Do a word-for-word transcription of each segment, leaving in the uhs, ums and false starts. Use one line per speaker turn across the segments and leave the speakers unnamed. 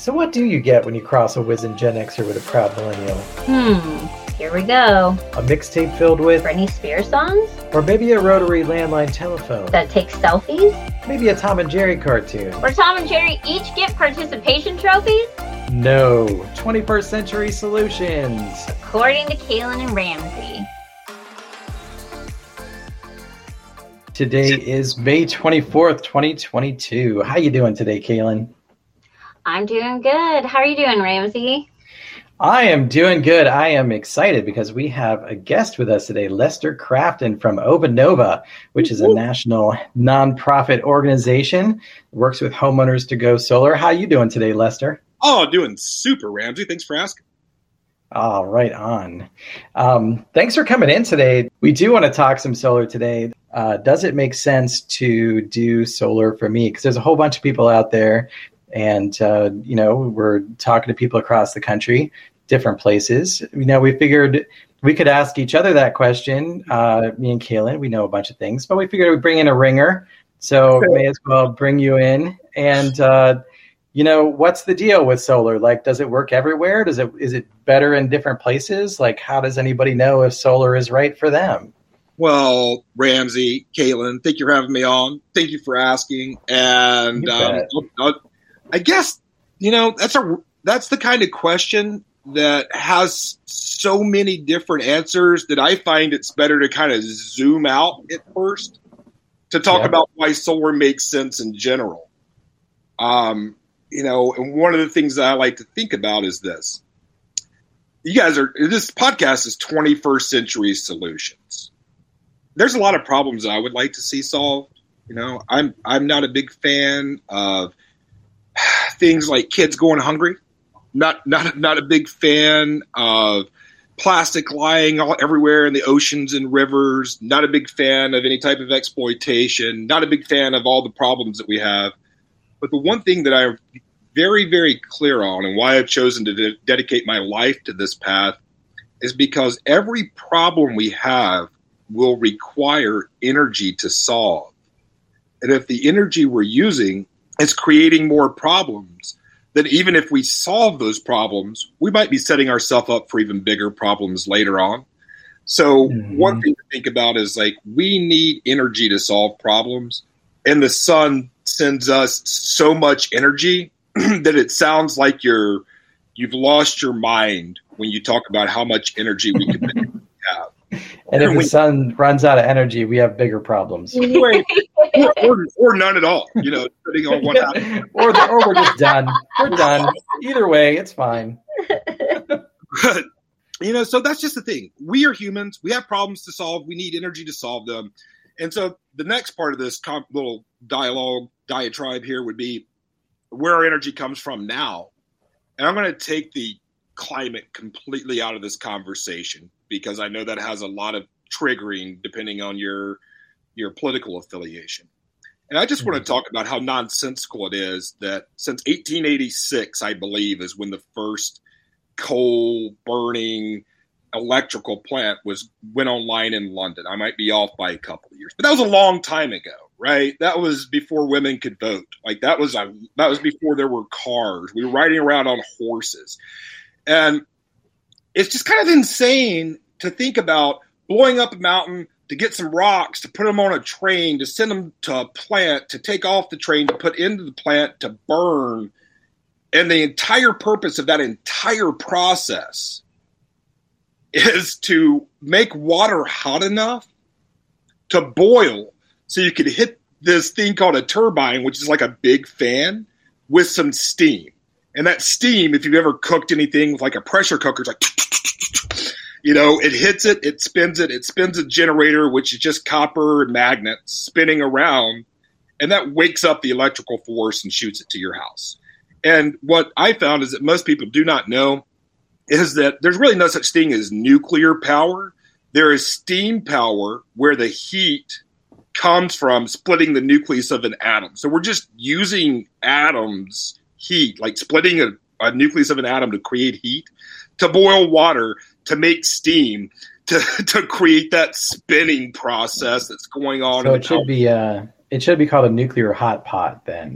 So what do you get when you cross a wizened Gen Xer with a proud millennial?
Hmm, here we go.
A mixtape filled with
Britney Spears songs?
Or maybe a rotary landline telephone.
That takes selfies?
Maybe a Tom and Jerry cartoon.
Where Tom and Jerry each get participation trophies?
No, twenty-first century solutions.
According to Kaylin and Ramsey.
Today is May twenty-fourth, twenty twenty-two. How you doing today, Kaylin?
I'm doing good. How are you doing, Ramsey?
I am doing good. I am excited because we have a guest with us today, Lester Crafton from Obanova, which is a national nonprofit organization that works with homeowners to go solar. How you doing today, Lester?
Oh, doing super, Ramsey. Thanks for asking.
Oh, right on. Um, thanks for coming in today. We do want to talk some solar today. Uh, does it make sense to do solar for me? Because there's a whole bunch of people out there, and uh, you know, we're talking to people across the country, different places. You know, we figured we could ask each other that question. Uh, me and Kaylin, we know a bunch of things, but we figured we'd bring in a ringer, so may as well bring you in. And uh, you know, what's the deal with solar? Like, does it work everywhere? Does it is it better in different places? Like, how does anybody know if solar is right for them?
Well, Ramsey, Caitlin, thank you for having me on. Thank you for asking. And um, I guess, you know, that's a that's the kind of question that has so many different answers that I find it's better to kind of zoom out at first to talk yep. about why solar makes sense in general. Um, you know, and one of the things that I like to think about is this. You guys are, this podcast is twenty-first century solutions. There's a lot of problems that I would like to see solved. You know, I'm I'm not a big fan of things like kids going hungry. Not not not a big fan of plastic lying all everywhere in the oceans and rivers. Not a big fan of any type of exploitation. Not a big fan of all the problems that we have. But the one thing that I'm very, very clear on, and why I've chosen to de- dedicate my life to this path, is because every problem we have will require energy to solve. And if the energy we're using is creating more problems, then even if we solve those problems, we might be setting ourselves up for even bigger problems later on. So mm-hmm. one thing to think about is, like, we need energy to solve problems. And the sun sends us so much energy that it sounds like you're, you've lost your mind when you talk about how much energy we can have.
And if the sun runs out of energy, we have bigger problems.
or, or, or none at all, you know, depending on what happens.
or, the, or we're just done. We're done. Either way, it's fine.
But, you know, so that's just the thing. We are humans. We have problems to solve. We need energy to solve them. And so the next part of this comp- little dialogue, diatribe here would be where our energy comes from now. And I'm going to take the climate completely out of this conversation, because I know that has a lot of triggering depending on your your political affiliation. And I just mm-hmm. want to talk about how nonsensical it is that since eighteen eighty-six, I believe, is when the first coal burning electrical plant was went online in London. I might be off by a couple of years, but that was a long time ago, right? That was before women could vote. Like that was a, that was before there were cars. We were riding around on horses. And it's just kind of insane to think about blowing up a mountain to get some rocks, to put them on a train, to send them to a plant, to take off the train, to put into the plant, to burn. And the entire purpose of that entire process is to make water hot enough to boil so you could hit this thing called a turbine, which is like a big fan, with some steam. And that steam, if you've ever cooked anything with like a pressure cooker, it's like, you know, it hits it, it spins it, it spins a generator, which is just copper magnets spinning around, and that wakes up the electrical force and shoots it to your house. And what I found is that most people do not know is that there's really no such thing as nuclear power. There is steam power where the heat comes from splitting the nucleus of an atom. So we're just using atoms' heat, like splitting a, a nucleus of an atom to create heat, to boil water, to make steam, to to create that spinning process that's going on.
So
in
it should
power.
be uh, It should be called a nuclear hot pot then.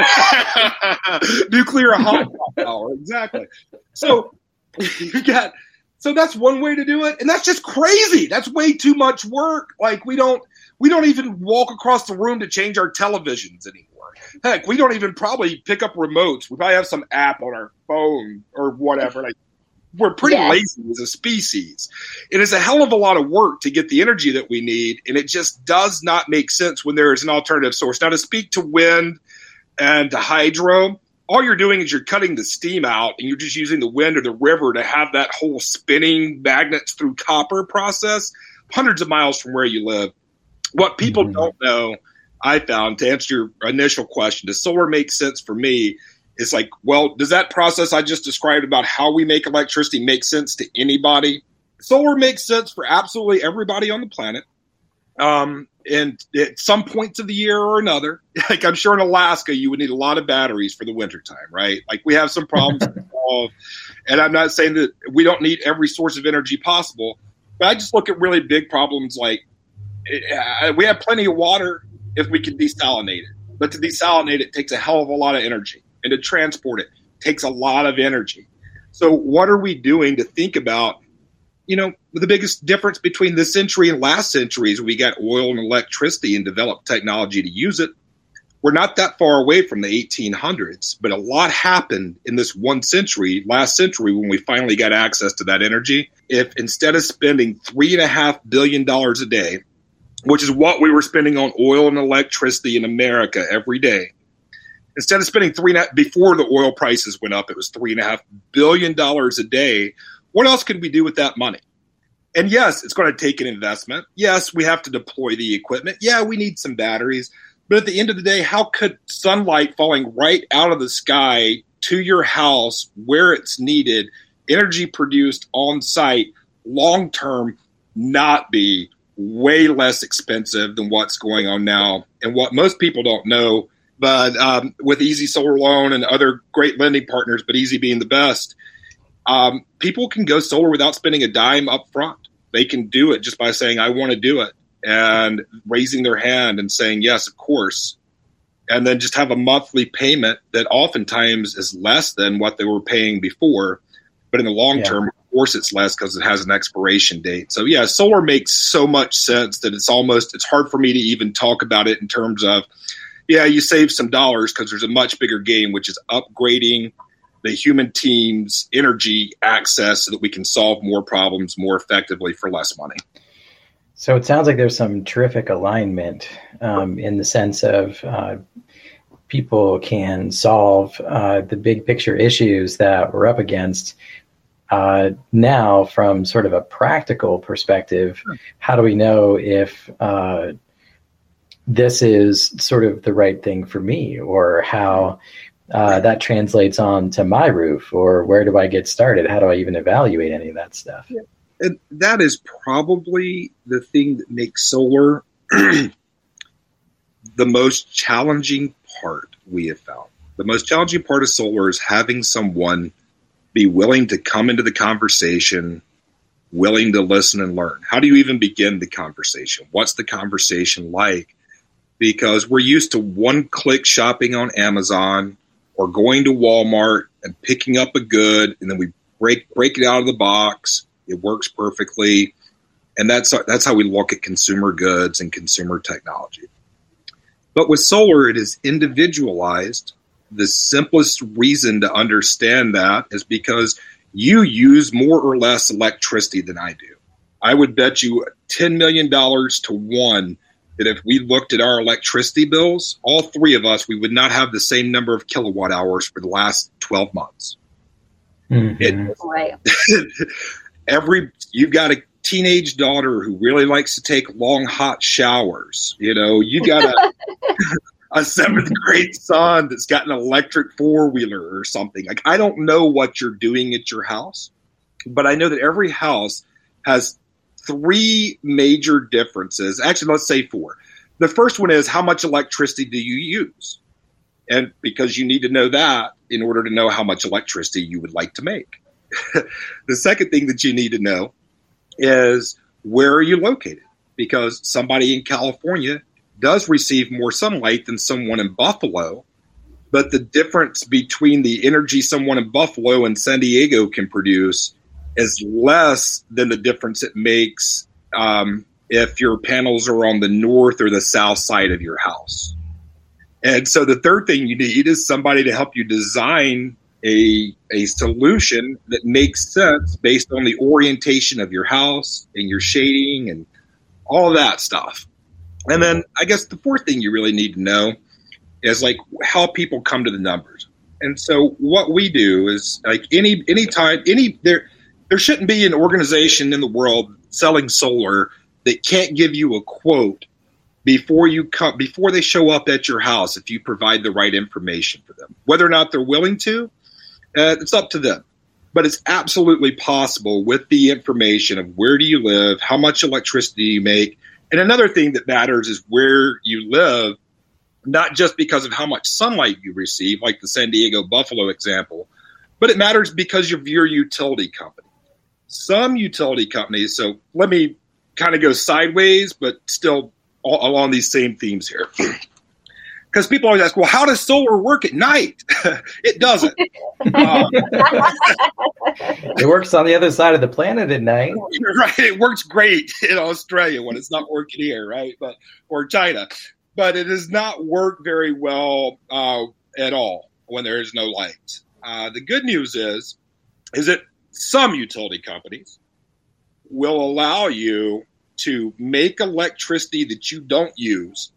Nuclear hot pot power, exactly. So you got, so that's one way to do it, and that's just crazy. That's way too much work. Like we don't, we don't even walk across the room to change our televisions anymore. Heck, we don't even probably pick up remotes. We probably have some app on our phone or whatever. Like we're pretty
Yes.
lazy as a species. It is a hell of a lot of work to get the energy that we need, and it just does not make sense when there is an alternative source. Now, to speak to wind and to hydro, all you're doing is you're cutting the steam out, and you're just using the wind or the river to have that whole spinning magnets through copper process hundreds of miles from where you live. What people
Mhm.
don't know, I found, to answer your initial question, does solar make sense for me? It's like, well, does that process I just described about how we make electricity make sense to anybody? Solar makes sense for absolutely everybody on the planet. Um, and at some points of the year or another, like I'm sure in Alaska, you would need a lot of batteries for the wintertime, right? Like we have some problems to solve. And I'm not saying that we don't need every source of energy possible, but I just look at really big problems like uh, we have plenty of water if we can desalinate it. But to desalinate it takes a hell of a lot of energy. And to transport it takes a lot of energy. So what are we doing to think about, you know, the biggest difference between this century and last century is we got oil and electricity and developed technology to use it. We're not that far away from the eighteen hundreds, but a lot happened in this one century, last century, when we finally got access to that energy. If instead of spending three and a half billion dollars a day, which is what we were spending on oil and electricity in America every day, instead of spending three and a, before the oil prices went up, it was three and a half billion dollars a day. What else could we do with that money? And yes, it's going to take an investment. Yes, we have to deploy the equipment. Yeah, we need some batteries. But at the end of the day, how could sunlight falling right out of the sky to your house where it's needed, energy produced on site, long term, not be way less expensive than what's going on now? And what most people don't know, but um, with Easy Solar Loan and other great lending partners, but Easy being the best, um, people can go solar without spending a dime up front. They can do it just by saying, I want to do it, and raising their hand and saying, yes, of course, and then just have a monthly payment that oftentimes is less than what they were paying before. But in the long
Yeah.
term, of course, it's less because it has an expiration date. So, yeah, solar makes so much sense that it's almost it's hard for me to even talk about it in terms of, yeah, you save some dollars because there's a much bigger game, which is upgrading the human team's energy access so that we can solve more problems more effectively for less money.
So it sounds like there's some terrific alignment um, in the sense of uh, people can solve uh, the big picture issues that we're up against uh, now from sort of a practical perspective. Sure. How do we know if uh, this is sort of the right thing for me, or how uh, that translates on to my roof, or where do I get started? How do I even evaluate any of that stuff?
Yeah. And that is probably the thing that makes solar the most challenging part we have found. The most challenging part of solar is having someone be willing to come into the conversation, willing to listen and learn. How do you even begin the conversation? What's the conversation like? Because we're used to one-click shopping on Amazon or going to Walmart and picking up a good, and then we break break it out of the box. It works perfectly. And that's that's how we look at consumer goods and consumer technology. But with solar, it is individualized. The simplest reason to understand that is because you use more or less electricity than I do. I would bet you ten million dollars to one that if we looked at our electricity bills, all three of us, we would not have the same number of kilowatt hours for the last twelve months.
Mm-hmm.
It,
Right.
Every you've got a teenage daughter who really likes to take long hot showers. You know, you got a a seventh grade son that's got an electric four wheeler or something. Like, I don't know what you're doing at your house, but I know that every house has three major differences. Actually, let's say four. The first one is, how much electricity do you use? And because you need to know that in order to know how much electricity you would like to make. The second thing that you need to know is, where are you located? Because somebody in California does receive more sunlight than someone in Buffalo, but the difference between the energy someone in Buffalo and San Diego can produce is less than the difference it makes um, if your panels are on the north or the south side of your house. And so the third thing you need is somebody to help you design a, a solution that makes sense based on the orientation of your house and your shading and all of that stuff. And then I guess the fourth thing you really need to know is like how people come to the numbers. And so what we do is like any any time any there there shouldn't be an organization in the world selling solar that can't give you a quote before you come before they show up at your house if you provide the right information for them. Whether or not they're willing to, uh, it's up to them. But it's absolutely possible with the information of where do you live, how much electricity you make. And another thing that matters is where you live, not just because of how much sunlight you receive, like the San Diego Buffalo example, but it matters because of your utility company. Some utility companies, so let me kind of go sideways, but still all, along these same themes here. Because people always ask, well, how does solar work at night? It doesn't. um,
it works on the other side of the planet at night.
Right. It works great in Australia when it's not working here, right? But or China. But it does not work very well uh, at all when there is no light. Uh, the good news is, is that some utility companies will allow you to make electricity that you don't use,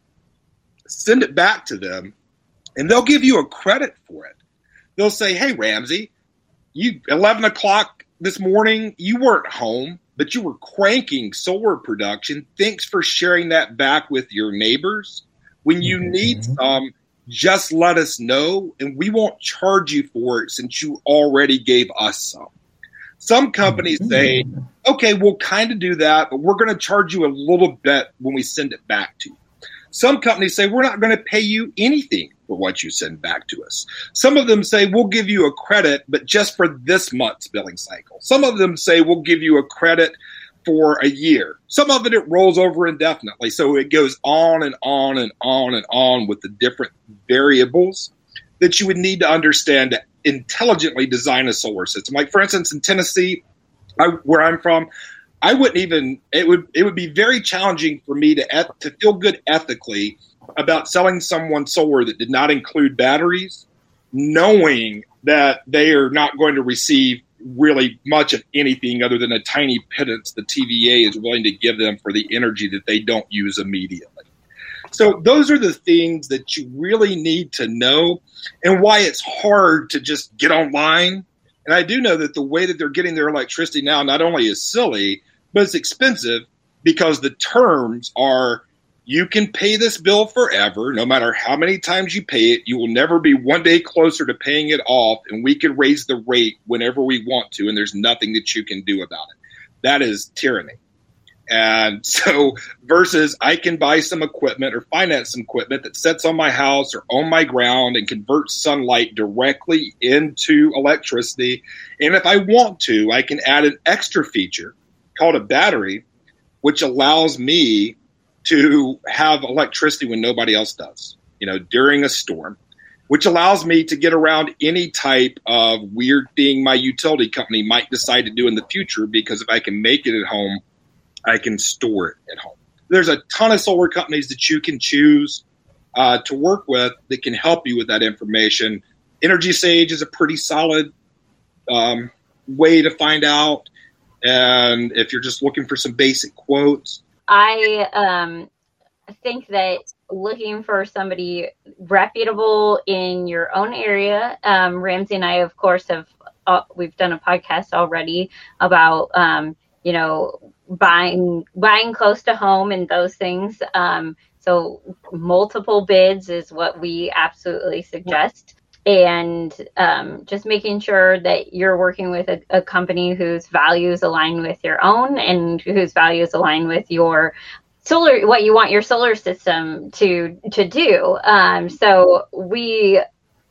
send it back to them, and they'll give you a credit for it. They'll say, hey, Ramsey, you eleven o'clock this morning, you weren't home, but you were cranking solar production. Thanks for sharing that back with your neighbors. When you mm-hmm. need some, just let us know, and we won't charge you for it since you already gave us some. Some companies say, okay, we'll kind of do that, but we're going to charge you a little bit when we send it back to you. Some companies say, we're not going to pay you anything for what you send back to us. Some of them say, we'll give you a credit, but just for this month's billing cycle. Some of them say, we'll give you a credit for a year. Some of it, it rolls over indefinitely. So it goes on and on and on and on with the different variables that you would need to understand to intelligently design a solar system. Like, for instance, in Tennessee, I, where I'm from, I wouldn't even, it would it would be very challenging for me to eth- to feel good ethically about selling someone solar that did not include batteries, knowing that they are not going to receive really much of anything other than a tiny pittance the T V A is willing to give them for the energy that they don't use immediately. So those are the things that you really need to know and why it's hard to just get online. And I do know that the way that they're getting their electricity now not only is silly, but it's expensive because the terms are you can pay this bill forever. No matter how many times you pay it, you will never be one day closer to paying it off, and we can raise the rate whenever we want to, and there's nothing that you can do about it. That is tyranny. And so versus I can buy some equipment or finance some equipment that sits on my house or on my ground and converts sunlight directly into electricity. And if I want to, I can add an extra feature called a battery, which allows me to have electricity when nobody else does, you know, during a storm, which allows me to get around any type of weird thing my utility company might decide to do in the future, because if I can make it at home, I can store it at home. There's a ton of solar companies that you can choose uh, to work with that can help you with that information. Energy Sage is a pretty solid um, way to find out. And if you're just looking for some basic quotes,
I um, think that looking for somebody reputable in your own area, um, Ramsey and I, of course, have uh, we've done a podcast already about um, you know. buying buying close to home and those things. Um, so multiple bids is what we absolutely suggest. And um, just making sure that you're working with a, a company whose values align with your own and whose values align with your solar, what you want your solar system to to do. Um, so we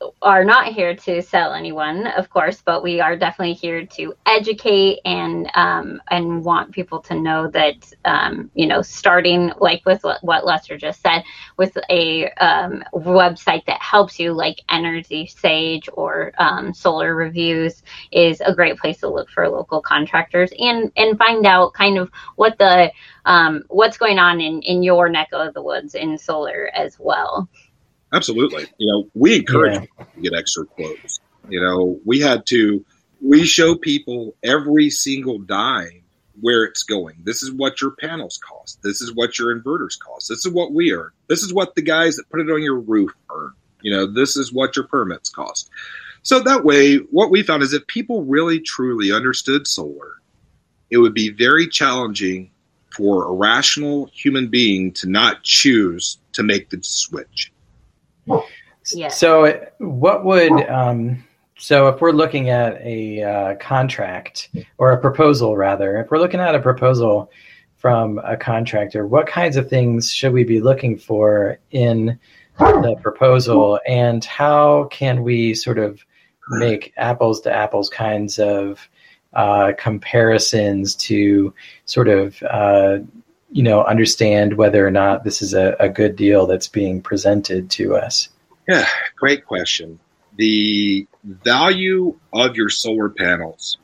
are not here to sell anyone, of course, but we are definitely here to educate and um, and want people to know that, um, you know, starting like with what Lester just said, with a um, website that helps you like Energy Sage or um, Solar Reviews is a great place to look for local contractors and, and find out kind of what the um, what's going on in, in your neck of the woods in solar as well.
Absolutely. You know, we encourage
Yeah.
people to get extra quotes. You know, we had to, we show people every single dime where it's going. This is what your panels cost. This is what your inverters cost. This is what we earn. This is what the guys that put it on your roof earn. You know, this is what your permits cost. So that way, what we found is if people really truly understood solar, it would be very challenging for a rational human being to not choose to make the switch.
Yeah.
So what would, um, so if we're looking at a uh, contract or a proposal rather, if we're looking at a proposal from a contractor, what kinds of things should we be looking for in the proposal, and how can we sort of make apples to apples kinds of uh, comparisons to sort of, uh, you know, understand whether or not this is a, a good deal that's being presented to us?
Yeah, great question. The value of your solar panels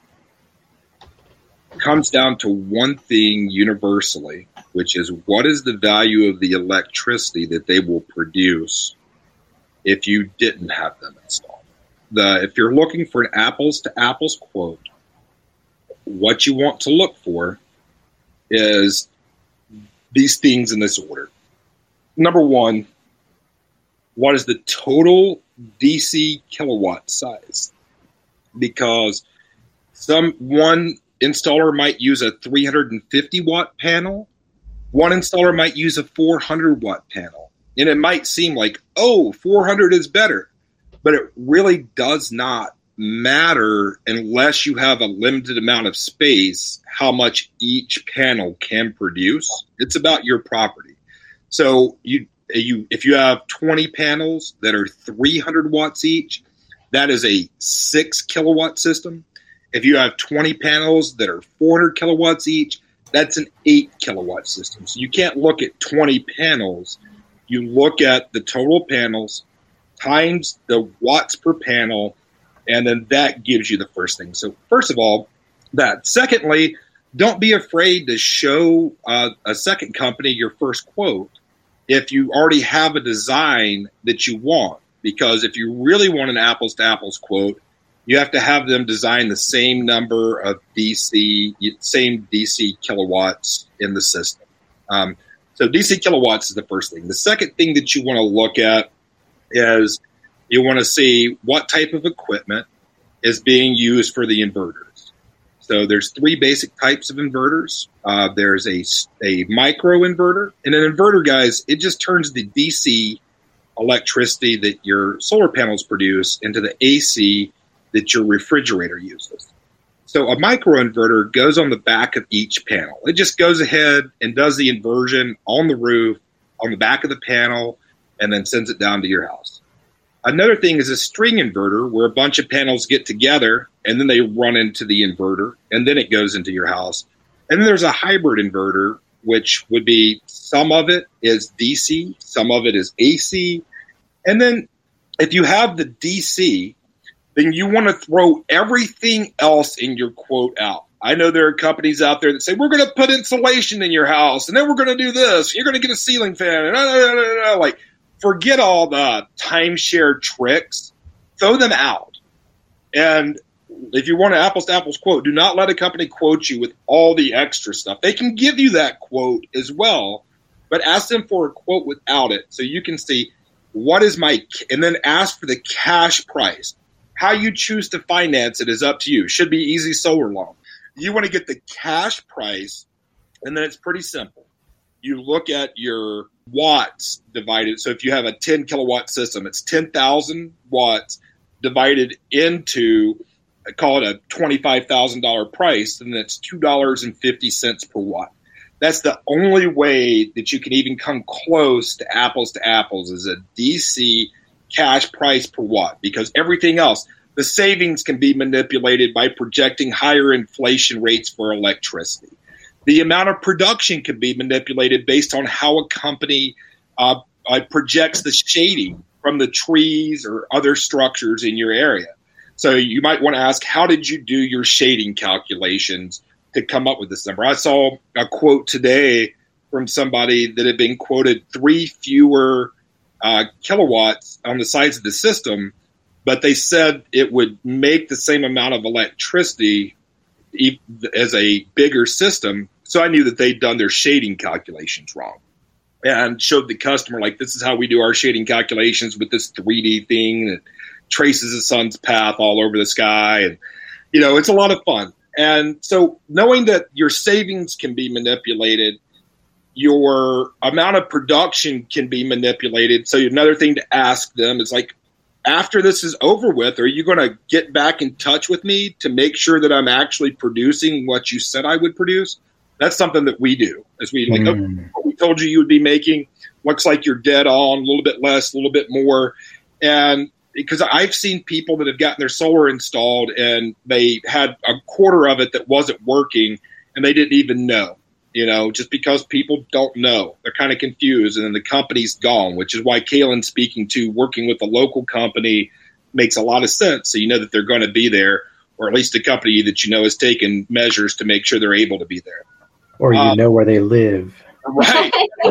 comes down to one thing universally, which is what is the value of the electricity that they will produce if you didn't have them installed. The, if you're looking for an apples to apples quote, what you want to look for is these things in this order. Number one, what is the total D C kilowatt size? Because some one installer might use a three hundred fifty watt panel. One installer might use a four hundred watt panel. And it might seem like, oh, four hundred is better. But it really does not matter unless you have a limited amount of space, how much each panel can produce. It's about your property. So you You, if you have twenty panels that are three hundred watts each, that is a six kilowatt system. If you have twenty panels that are four hundred kilowatts each, that's an eight kilowatt system. So you can't look at twenty panels. You look at the total panels times the watts per panel, and then that gives you the first thing. So first of all, that. Secondly, don't be afraid to show uh, a second company your first quote if you already have a design that you want. Because if you really want an apples-to-apples quote, you have to have them design the same number of D C, same D C kilowatts in the system. Um, so D C kilowatts is the first thing. The second thing that you want to look at is you want to see what type of equipment is being used for the inverters. So there's three basic types of inverters. Uh, there's a, a micro inverter. And an inverter, guys, it just turns the D C electricity that your solar panels produce into the A C that your refrigerator uses. So a micro inverter goes on the back of each panel. It just goes ahead and does the inversion on the roof, on the back of the panel, and then sends it down to your house. Another thing is a string inverter where a bunch of panels get together and then they run into the inverter and then it goes into your house. And then there's a hybrid inverter, which would be some of it is D C, some of it is A C. And then if you have the D C, then you want to throw everything else in your quote out. I know there are companies out there that say, we're going to put insulation in your house and then we're going to do this. You're going to get a ceiling fan. And like, forget all the timeshare tricks. Throw them out. And if you want an apples-to-apples quote, do not let a company quote you with all the extra stuff. They can give you that quote as well, but ask them for a quote without it so you can see what is my – and then ask for the cash price. How you choose to finance it is up to you. Should be easy solar loan. You want to get the cash price, and then it's pretty simple. You look at your watts divided. So if you have a ten kilowatt system, it's ten thousand watts divided into, I call it a twenty-five thousand dollars price, and that's two dollars and fifty cents per watt. That's the only way that you can even come close to apples to apples is a D C cash price per watt, because everything else, the savings can be manipulated by projecting higher inflation rates for electricity. The amount of production can be manipulated based on how a company uh, uh, projects the shading from the trees or other structures in your area. So you might want to ask, how did you do your shading calculations to come up with this number? I saw a quote today from somebody that had been quoted three fewer uh, kilowatts on the sides of the system, but they said it would make the same amount of electricity as a bigger system. So I knew that they'd done their shading calculations wrong, and showed the customer, like, this is how we do our shading calculations with this three D thing that traces the sun's path all over the sky. And, you know, it's a lot of fun. And so knowing that your savings can be manipulated, your amount of production can be manipulated. So another thing to ask them is, like, after this is over with, are you going to get back in touch with me to make sure that I'm actually producing what you said I would produce? That's something that we do. As we like, mm. okay, what we told you you would be making, looks like you're dead on, a little bit less, a little bit more. And because I've seen people that have gotten their solar installed and they had a quarter of it that wasn't working and they didn't even know, you know, just because people don't know. They're kind of confused, and then the company's gone, which is why Kaylin speaking to working with a local company makes a lot of sense. So you know that they're going to be there, or at least a company that you know has taken measures to make sure they're able to be there.
Or you um, know where they live.
Right. I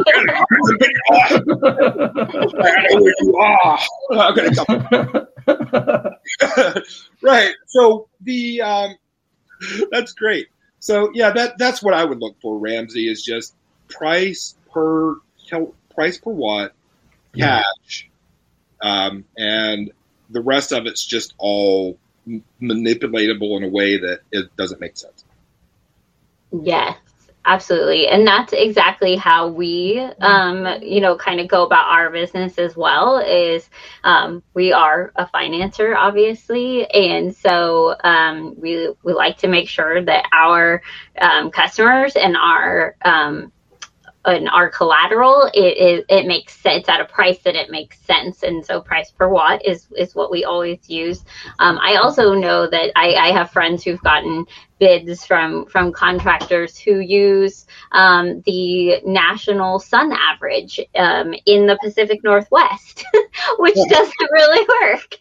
know where you are. I'm gonna come. Right. So the um, that's great. So yeah, that that's what I would look for, Ramsey, is just price per price per watt, cash, um, and the rest of it's just all manipulatable in a way that it doesn't make sense.
Yes. Absolutely. And that's exactly how we, um, you know, kind of go about our business as well, is um, we are a financer, obviously. And so um, we, we like to make sure that our um, customers and our um, and our collateral, it, it it makes sense at a price that it makes sense. And so price per watt is, is what we always use. Um, I also know that I, I have friends who've gotten bids from, from contractors who use um, the national sun average um, in the Pacific Northwest, which doesn't really work.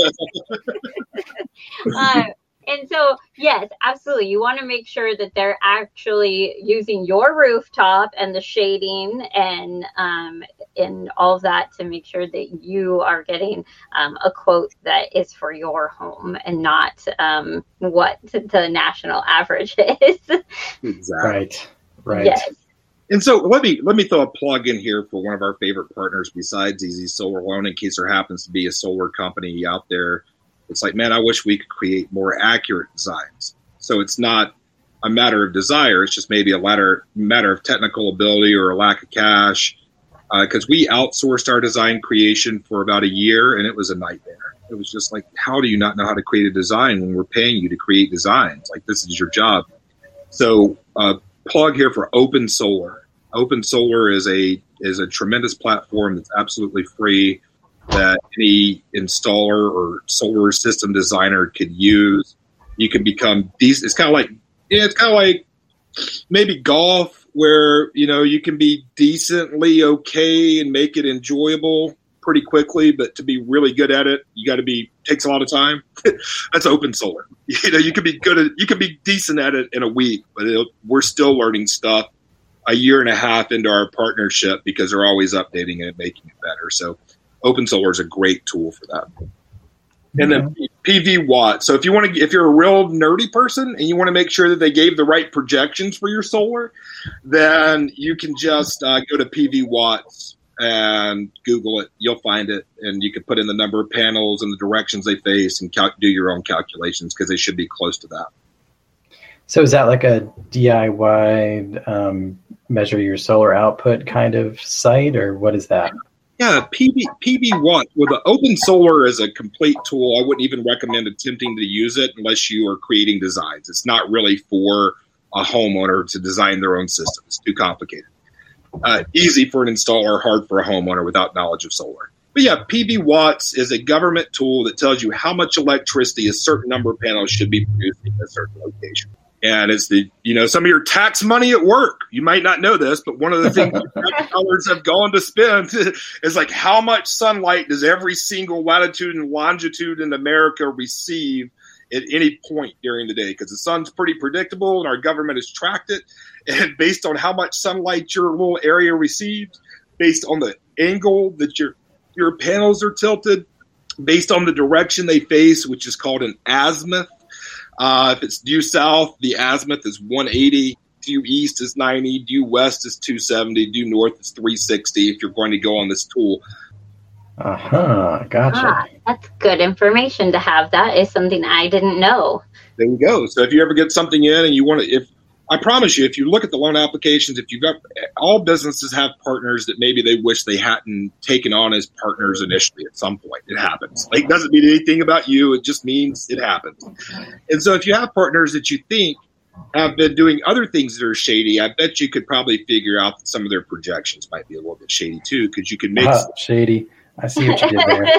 uh, And so, yes, absolutely. You want to make sure that they're actually using your rooftop and the shading and um, and all of that to make sure that you are getting um, a quote that is for your home and not um, what the national average is.
Exactly.
Right. Right.
Yes.
And so let me let me throw a plug in here for one of our favorite partners besides Easy Solar Loan, in case there happens to be a solar company out there. It's like, man, I wish we could create more accurate designs. So it's not a matter of desire. It's just maybe a matter, matter of technical ability or a lack of cash. Because uh, we outsourced our design creation for about a year, and it was a nightmare. It was just like, how do you not know how to create a design when we're paying you to create designs? Like, this is your job. So uh, plug here for Open Solar. Open Solar is a is a tremendous platform that's absolutely free, that any installer or solar system designer could use. You can become decent. It's kind of like, yeah, it's kind of like maybe golf, where, you know, you can be decently okay and make it enjoyable pretty quickly, but to be really good at it, you got to be, takes a lot of time. That's Open Solar. You know, you can be good at, you can be decent at it in a week, but it'll, we're still learning stuff a year and a half into our partnership because they're always updating it and making it better. So Open Solar is a great tool for that. And then P V Watt. So if you want to, if you're a real nerdy person and you want to make sure that they gave the right projections for your solar, then you can just uh, go to P V Watts and Google it. You'll find it, and you can put in the number of panels and the directions they face and cal- do your own calculations, because they should be close to that.
So is that like a D I Y um, measure your solar output kind of site, or what is that?
Yeah, P V P V Watt. Well, the Open Solar is a complete tool. I wouldn't even recommend attempting to use it unless you are creating designs. It's not really for a homeowner to design their own system. It's too complicated. Uh, easy for an installer, hard for a homeowner without knowledge of solar. But yeah, P V Watts is a government tool that tells you how much electricity a certain number of panels should be producing in a certain location. And it's the, you know, some of your tax money at work. You might not know this, but one of the things tax dollars have gone to spend is like how much sunlight does every single latitude and longitude in America receive at any point during the day? Because the sun's pretty predictable and our government has tracked it. And based on how much sunlight your little area receives, based on the angle that your your panels are tilted, based on the direction they face, which is called an azimuth. Uh, if it's due south, the azimuth is one eighty. Due east is ninety. Due west is two seventy. Due north is three sixty if you're going to go on this tool.
Uh-huh. Gotcha.
Ah, that's good information to have. That is something I didn't know.
There you go. So if you ever get something in and you want to, if I promise you, if you look at the loan applications, if you've got, all businesses have partners that maybe they wish they hadn't taken on as partners initially at some point. It happens. Like, it doesn't mean anything about you. It just means it happens. And so if you have partners that you think have been doing other things that are shady, I bet you could probably figure out that some of their projections might be a little bit shady too, because you can make
uh, shady. I see what you did there.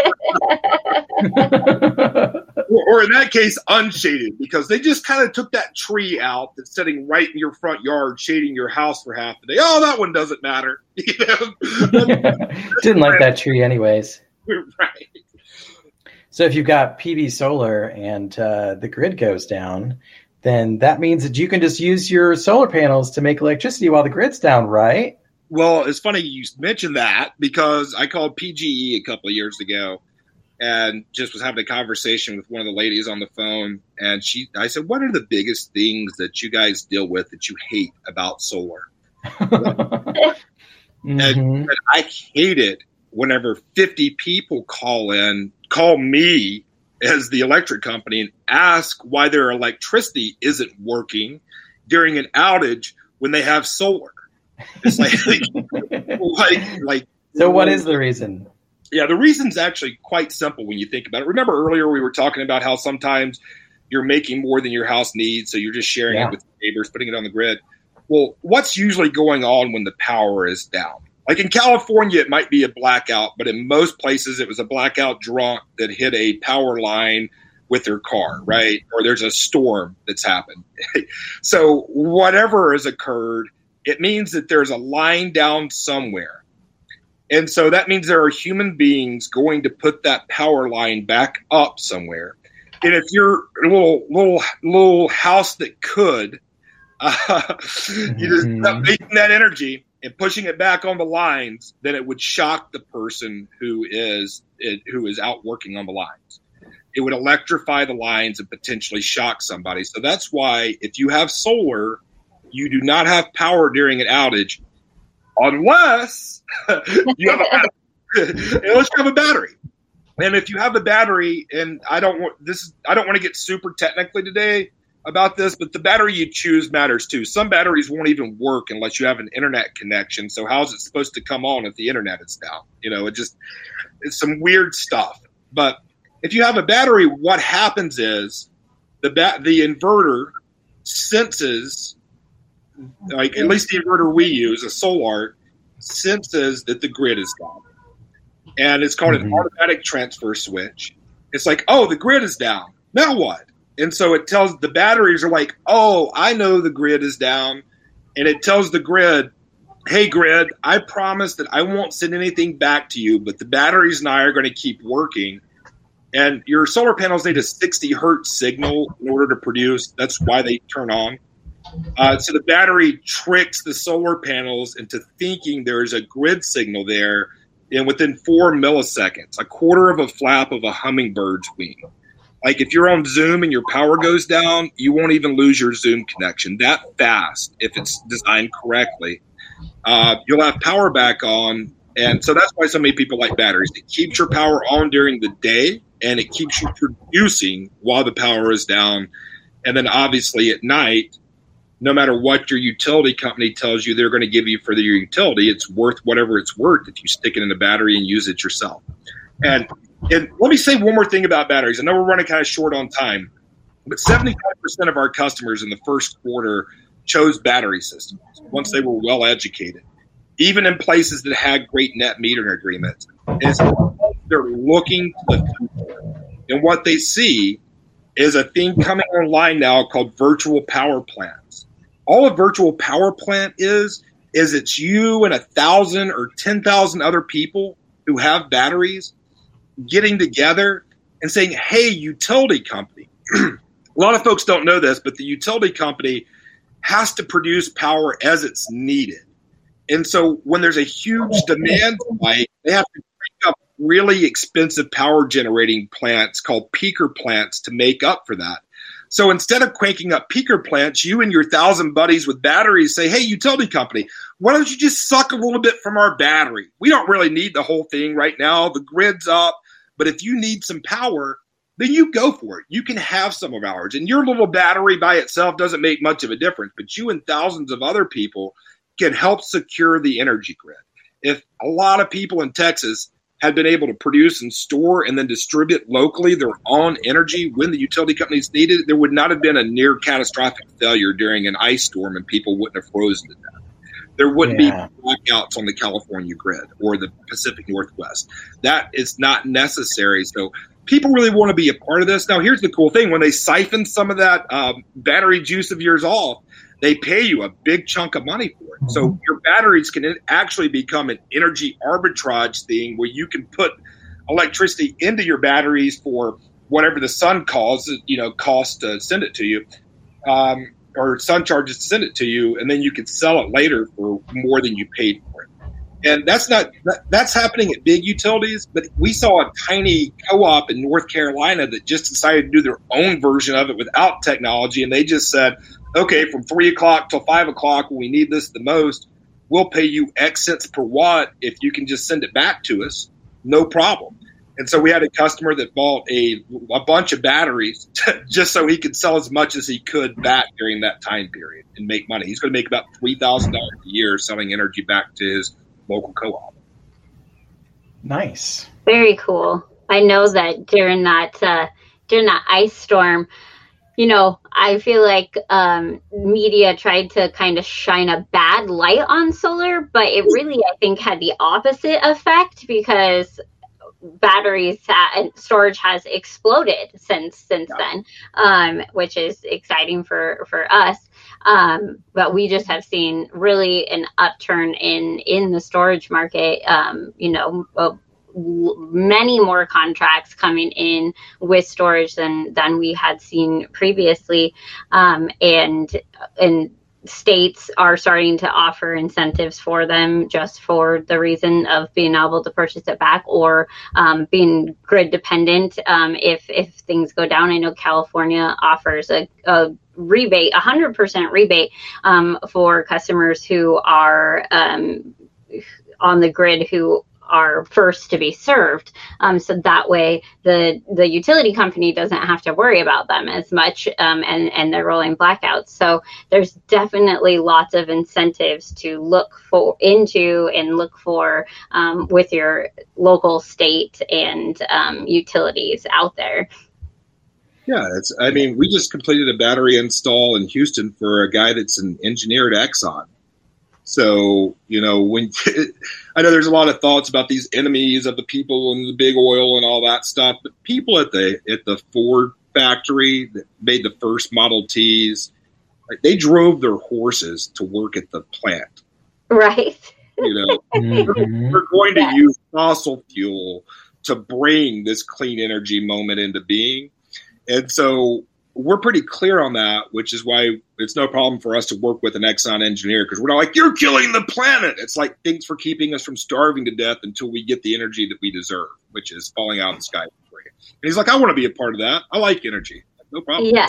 or, or in that case, unshaded, because they just kind of took that tree out that's sitting right in your front yard, shading your house for half the day. Oh, that one doesn't matter. You know?
Didn't like that tree anyways.
Right.
So if you've got P V solar and uh, the grid goes down, then that means that you can just use your solar panels to make electricity while the grid's down, right?
Well, it's funny you mentioned that, because I called P G E a couple of years ago and just was having a conversation with one of the ladies on the phone. And she, I said, what are the biggest things that you guys deal with that you hate about solar?
mm-hmm.
and, and I hate it whenever fifty people call in, call me as the electric company and ask why their electricity isn't working during an outage when they have solar. It's like, like, like.
So what is the reason?
Yeah, the reason's actually quite simple when you think about it. Remember earlier we were talking about how sometimes you're making more than your house needs, so you're just sharing
yeah.
it with neighbors, putting it on the grid. Well, what's usually going on when the power is down? Like in California, it might be a blackout, but in most places it was a blackout drunk that hit a power line with their car, right? Or there's a storm that's happened. So whatever has occurred, it means that there's a line down somewhere. And so that means there are human beings going to put that power line back up somewhere. And if you're a little little little house that could, uh, mm-hmm. you just stop making that energy and pushing it back on the lines, then it would shock the person who is it, who is out working on the lines. It would electrify the lines and potentially shock somebody. So that's why if you have solar, you do not have power during an outage unless you have a battery. Unless you have a battery. And if you have a battery, and I don't want this is I don't want to get super technically today about this, but the battery you choose matters too. Some batteries won't even work unless you have an internet connection. So how's it supposed to come on if the internet is down? You know, it just it's some weird stuff. But if you have a battery, what happens is the ba- the inverter senses, like at least the inverter we use, a Solar, senses that the grid is down. And it's called mm-hmm. an automatic transfer switch. It's like, oh, the grid is down. Now what? And so it tells the batteries are like, oh, I know the grid is down. And it tells the grid, hey, grid, I promise that I won't send anything back to you, but the batteries and I are going to keep working. And your solar panels need a sixty hertz signal in order to produce. That's why they turn on. Uh, so the battery tricks the solar panels into thinking there is a grid signal there. And within four milliseconds, a quarter of a flap of a hummingbird's wing. Like if you're on Zoom and your power goes down, you won't even lose your Zoom connection that fast if it's designed correctly. Uh, you'll have power back on. And so that's why so many people like batteries. It keeps your power on during the day, and it keeps you producing while the power is down. And then obviously at night, no matter what your utility company tells you they're going to give you for your utility, it's worth whatever it's worth if you stick it in a battery and use it yourself. And, and let me say one more thing about batteries. I know we're running kind of short on time, but seventy-five percent of our customers in the first quarter chose battery systems once they were well educated. even in places that had great net metering agreements. Is they're looking to the future. And what they see is a thing coming online now called virtual power plants. All a virtual power plant is, is it's you and a thousand or ten thousand other people who have batteries getting together and saying, hey, utility company. A lot of folks don't know this, but the utility company has to produce power as it's needed. And so when there's a huge demand spike, they have to pick up really expensive power generating plants called peaker plants to make up for that. So instead of cranking up peaker plants, you and your thousand buddies with batteries say, hey, utility company, why don't you just suck a little bit from our battery? We don't really need the whole thing right now. The grid's up. But if you need some power, then you go for it. You can have some of ours. And your little battery by itself doesn't make much of a difference. But you and thousands of other people can help secure the energy grid. If a lot of people in Texas had been able to produce and store and then distribute locally their own energy when the utility companies needed it, there would not have been a near catastrophic failure during an ice storm and people wouldn't have frozen to death. There wouldn't yeah. be blackouts on the California grid or the Pacific Northwest. That is not necessary. So people really want to be a part of this. Now, here's the cool thing. When they siphon some of that um, battery juice of yours off, they pay you a big chunk of money for it. Mm-hmm. So your batteries can actually become an energy arbitrage thing where you can put electricity into your batteries for whatever the sun calls, you know, cost to send it to you, um, or sun charges to send it to you, and then you can sell it later for more than you paid for it. And that's not that, that's happening at big utilities, but we saw a tiny co-op in North Carolina that just decided to do their own version of it without technology, and they just said, okay, from three o'clock till five o'clock when we need this the most, we'll pay you X cents per watt if you can just send it back to us, no problem. And so we had a customer that bought a a bunch of batteries just so he could sell as much as he could back during that time period and make money. He's going to make about three thousand dollars a year selling energy back to his local co-op.
Nice.
Very cool. I know that during that uh, during that ice storm, you know, I feel like um, media tried to kind of shine a bad light on solar, but it really, I think, had the opposite effect because batteries ha- and storage has exploded since since yeah. then, um, which is exciting for for us. Um, but we just have seen really an upturn in in the storage market. Um, you know. Uh, many more contracts coming in with storage than than we had seen previously, um, and and states are starting to offer incentives for them just for the reason of being able to purchase it back or um, being grid dependent um, if if things go down. I know California offers a, a rebate, a hundred percent rebate um, for customers who are um, on the grid who are first to be served. Um, so that way the the utility company doesn't have to worry about them as much um, and, and they're rolling blackouts. So there's definitely lots of incentives to look for into and look for um, with your local state and um, utilities out there.
Yeah, it's. I mean, we just completed a battery install in Houston for a guy that's an engineer at Exxon. So, you know, when I know there's a lot of thoughts about these enemies of the people and the big oil and all that stuff, but people at the at the Ford factory that made the first Model Ts, like, they drove their horses to work at the plant.
Right.
You know,
mm-hmm.
we're going to
yeah.
use fossil fuel to bring this clean energy moment into being. And so we're pretty clear on that, which is why it's no problem for us to work with an Exxon engineer, because we're not like, you're killing the planet. It's like, thanks for keeping us from starving to death until we get the energy that we deserve, which is falling out of the sky for free. And he's like, I want to be a part of that. I like energy. No problem.
Yes.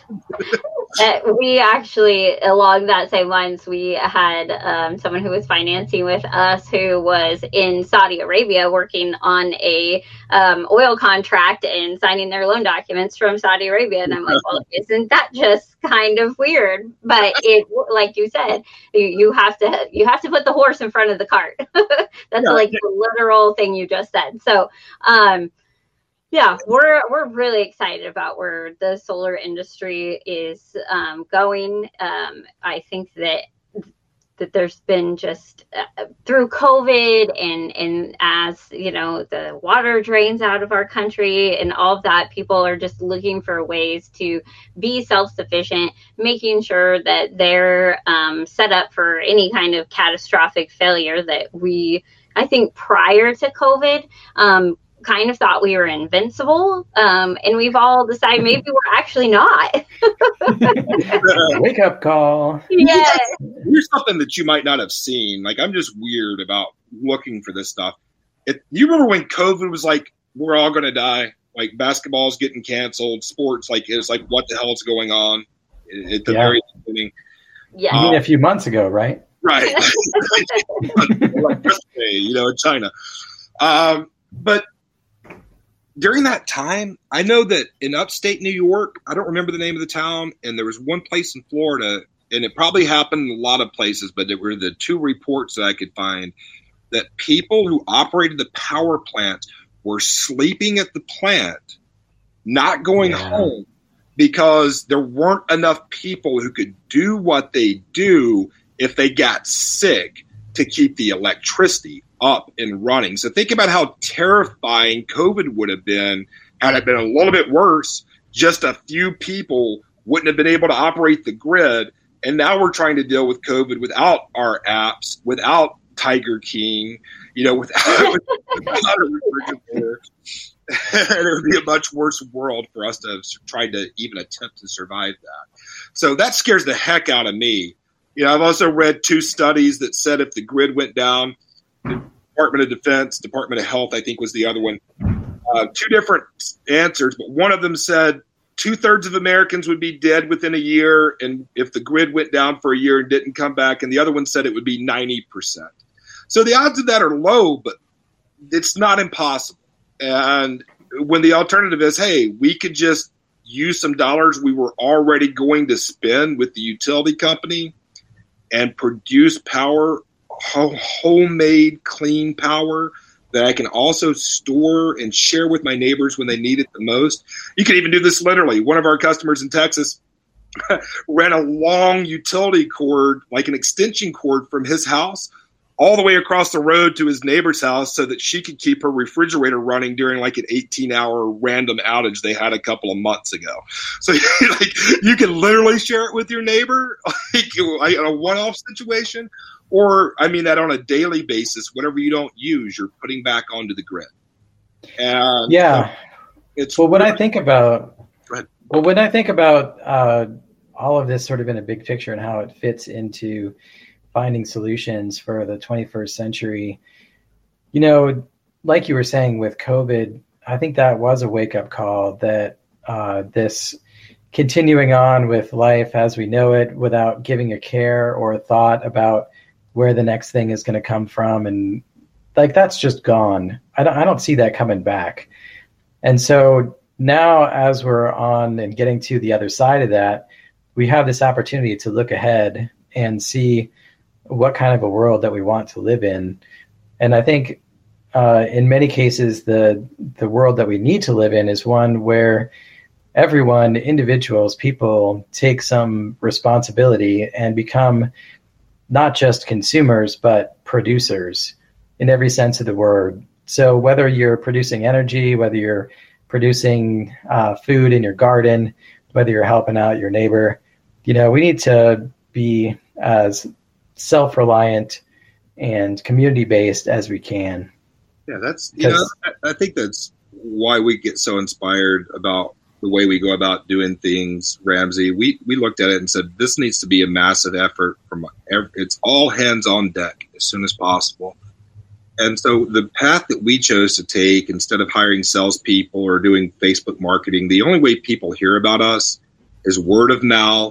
uh, we actually, along that same lines, we had um, someone who was financing with us who was in Saudi Arabia working on a um, oil contract and signing their loan documents from Saudi Arabia. And I'm like, well, isn't that just kind of weird? But it, like you said, you, you have to you have to put the horse in front of the cart. That's yeah. like the literal thing you just said. So, um, yeah, we're we're really excited about where the solar industry is um, going. Um, I think that that there's been just uh, through COVID and, and as, you know, the water drains out of our country and all of that, people are just looking for ways to be self-sufficient, making sure that they're um, set up for any kind of catastrophic failure that we, I think prior to COVID, um, kind of thought we were invincible, um, and we've all decided maybe we're actually not.
Wake up call.
Yeah.
Here's something that you might not have seen. Like, I'm just weird about looking for this stuff. It, you remember when COVID was like, we're all going to die? Like, basketball's getting canceled. Sports, like, it's like, what the hell is going on at the
yeah.
very beginning?
Yeah.
You mean a few months ago, right?
Right. Like yesterday, you know, in China. Um, but during that time, I know that in upstate New York, I don't remember the name of the town, and there was one place in Florida, and it probably happened in a lot of places, but there were the two reports that I could find that people who operated the power plant were sleeping at the plant, not going
yeah.
home, because there weren't enough people who could do what they do if they got sick to keep the electricity up and running. So think about how terrifying COVID would have been had it been a little bit worse. Just a few people wouldn't have been able to operate the grid. And now we're trying to deal with COVID without our apps, without Tiger King, you know, without, without a refrigerator. And it would be a much worse world for us to have tried to even attempt to survive that. So that scares the heck out of me. You know, I've also read two studies that said if the grid went down, the Department of Defense, Department of Health, I think was the other one, uh, two different answers, but one of them said two-thirds of Americans would be dead within a year, and if the grid went down for a year and didn't come back, and the other one said it would be ninety percent. So the odds of that are low, but it's not impossible. And when the alternative is, hey, we could just use some dollars we were already going to spend with the utility company and produce power, homemade, clean power that I can also store and share with my neighbors when they need it the most. You can even do this literally. One of our customers in Texas ran a long utility cord, like an extension cord from his house all the way across the road to his neighbor's house so that she could keep her refrigerator running during like an eighteen hour random outage they had a couple of months ago. So like you can literally share it with your neighbor like in a one-off situation, or I mean that on a daily basis, whatever you don't use, you're putting back onto the grid. And
yeah.
It's
well, when I think about,
Go ahead.
well, when I think about uh, all of this sort of in a big picture and how it fits into finding solutions for the twenty-first century, you know, like you were saying with COVID, I think that was a wake-up call that uh, this continuing on with life as we know it without giving a care or a thought about where the next thing is going to come from. And like, that's just gone. I don't, I don't see that coming back. And so now as we're on and getting to the other side of that, we have this opportunity to look ahead and see what kind of a world that we want to live in. And I think uh, in many cases, the the world that we need to live in is one where everyone, individuals, people take some responsibility and become not just consumers, but producers in every sense of the word. So whether you're producing energy, whether you're producing uh, food in your garden, whether you're helping out your neighbor, you know, we need to be as self-reliant and community-based as we can.
Yeah, that's, you know, I, I think that's why we get so inspired about the way we go about doing things, Ramsey. We we looked at it and said, this needs to be a massive effort from every, it's all hands on deck as soon as possible. And so the path that we chose to take, instead of hiring salespeople or doing Facebook marketing, the only way people hear about us is word of mouth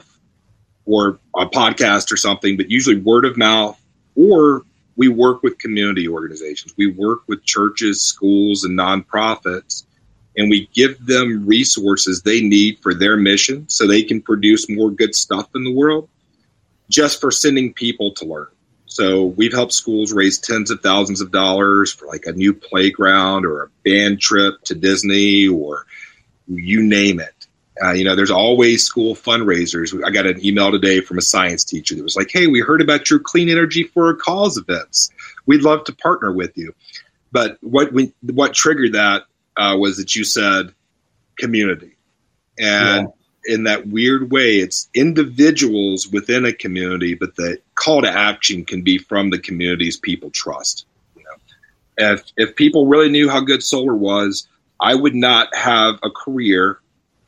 or a podcast or something, but usually word of mouth, or we work with community organizations. We work with churches, schools, and nonprofits, and we give them resources they need for their mission so they can produce more good stuff in the world just for sending people to learn. So we've helped schools raise tens of thousands of dollars for like a new playground or a band trip to Disney or you name it. Uh, you know, there's always school fundraisers. I got an email today from a science teacher that was like, hey, we heard about your clean energy for a cause events. We'd love to partner with you. But what we, what triggered that uh, was that you said community. And yeah. in that weird way, it's individuals within a community, but the call to action can be from the communities people trust. You know? If, if people really knew how good solar was, I would not have a career.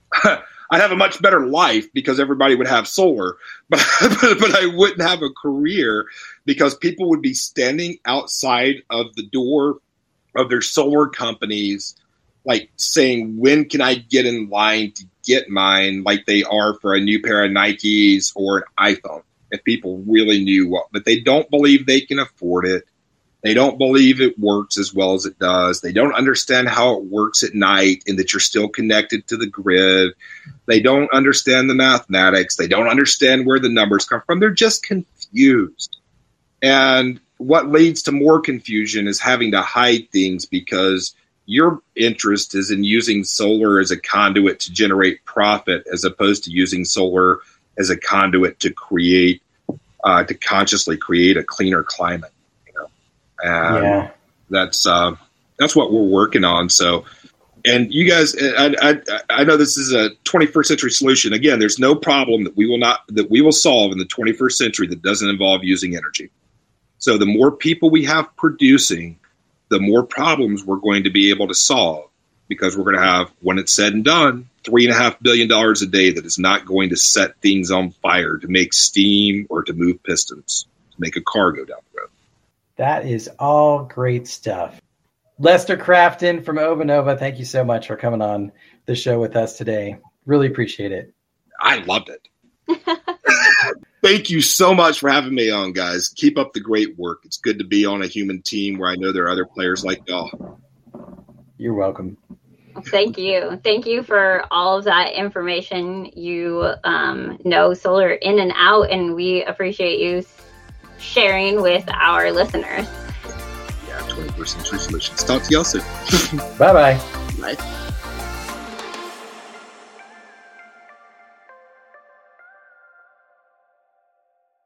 I'd have a much better life because everybody would have solar, but, but but I wouldn't have a career because people would be standing outside of the door of their solar companies, like saying, when can I get in line to get mine, like they are for a new pair of Nikes or an iPhone, if people really knew what, but they don't believe they can afford it. They don't believe it works as well as it does. They don't understand how it works at night and that you're still connected to the grid. They don't understand the mathematics. They don't understand where the numbers come from. They're just confused. And what leads to more confusion is having to hide things because your interest is in using solar as a conduit to generate profit as opposed to using solar as a conduit to create, uh, to consciously create a cleaner climate. And yeah. that's uh, that's what we're working on. So, and you guys, I, I I know this is a twenty-first century solution. Again, there's no problem that we will not that we will solve in the twenty-first century that doesn't involve using energy. So, the more people we have producing, the more problems we're going to be able to solve, because we're going to have, when it's said and done, three and a half billion dollars a day that is not going to set things on fire to make steam or to move pistons to make a car go down the road.
That is all great stuff. Lester Crafton from Ovanova, thank you so much for coming on the show with us today. Really appreciate it.
I loved it. Thank you so much for having me on, guys. Keep up the great work. It's good to be on a human team where I know there are other players like y'all.
You're welcome.
Thank you. Thank you for all of that information. You um, know solar in and out, and we appreciate you sharing with our listeners.
Yeah, twenty-first century solutions. Talk to y'all soon.
Bye-bye.
Bye.